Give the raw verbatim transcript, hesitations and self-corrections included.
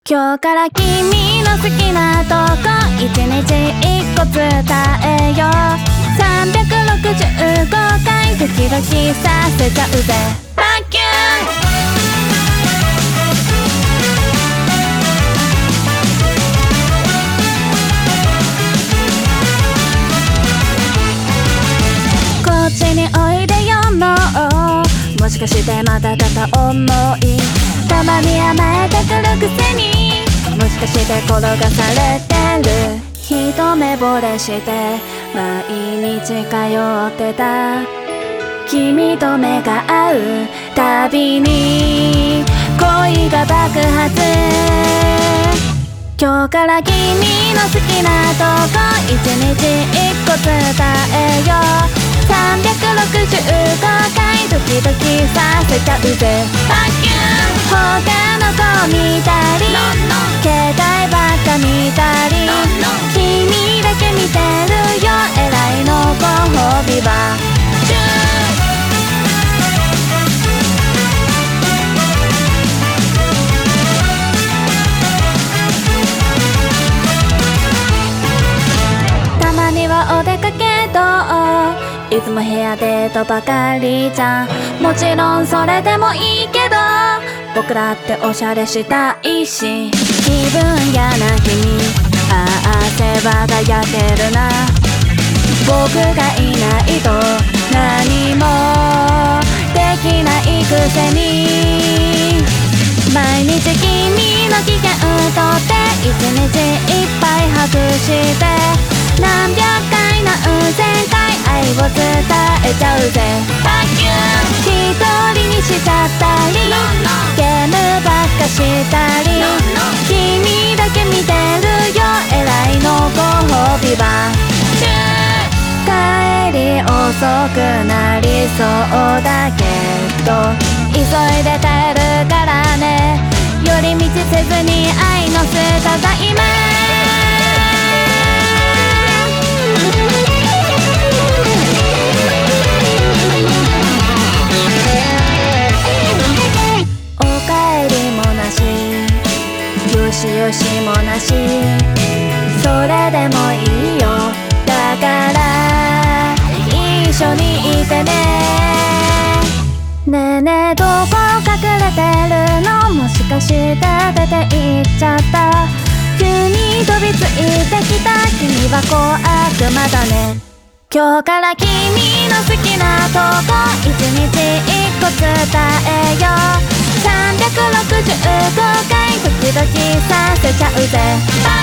今日から君の好きなとこ一日一個伝えようさんびゃくろくじゅうごかいドキドキさせちゃうぜバキューこっちにおいでよもうもしかしてまた片思いたまに甘えてくるくせにもしかして転がされてる一目惚れして毎日通ってた君と目が合うたびに恋が爆発今日から君の好きなとこ一日一個伝えようさんびゃくろくじゅうごかいドキドキさせちゃうぜバキュー他の子見たり携帯ばっか見たり君だけ見てるよ偉いのご褒美はチューたまにはお出かけといつも部屋デートばかりじゃんもちろんそれでもいいけど僕だっておしゃれしたいし気分屋な君ああ世話が焼けるな僕がいないと何もできないくせに毎日君の機嫌とって一日いっぱいハグして何百回何千回愛を伝えちゃうぜバキュー一人にしちゃったりゲームばっかしたり君だけ見てるよ偉いのご褒美は帰り遅くなりそうだけど急いで帰るからね寄り道せずに愛のスタザイメよしよしもなしそれでもいいよだから一緒にいてねねえねえどこ隠れてるのもしかして出て行っちゃった急に飛びついてきた君は小悪魔だね今日から君の好きなとこ一日一個伝えようさんびゃくろくじゅうごかいドキドキさせちゃうぜ